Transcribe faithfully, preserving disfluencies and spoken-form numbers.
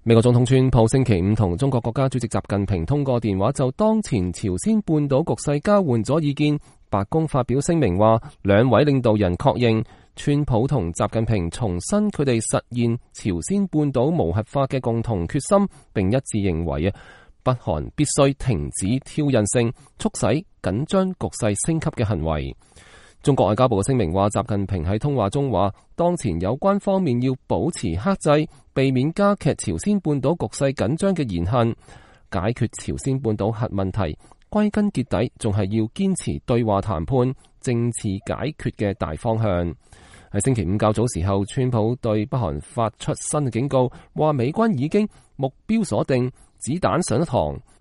美國總統川普星期五同中國國家主席習近平通過電話，就當前朝鮮半島局勢交換咗意見。白宮發表聲明話，兩位領導人確認川普同習近平重申佢哋實現朝鮮半島無核化嘅共同決心，並一致認為啊，北韓必須停止挑釁性、促使緊張局勢升級嘅行為。中國外交部嘅聲明話，習近平喺通話中話，當前有關方面要保持克制，避免加劇朝鮮半島局勢緊張嘅言行。解決朝鮮半島核問題，歸根結底仲係要堅持對話談判、政治解決嘅大方向。喺星期五較早時候，川普對北韓發出新嘅警告，話美軍已經目標鎖定，子彈上咗膛。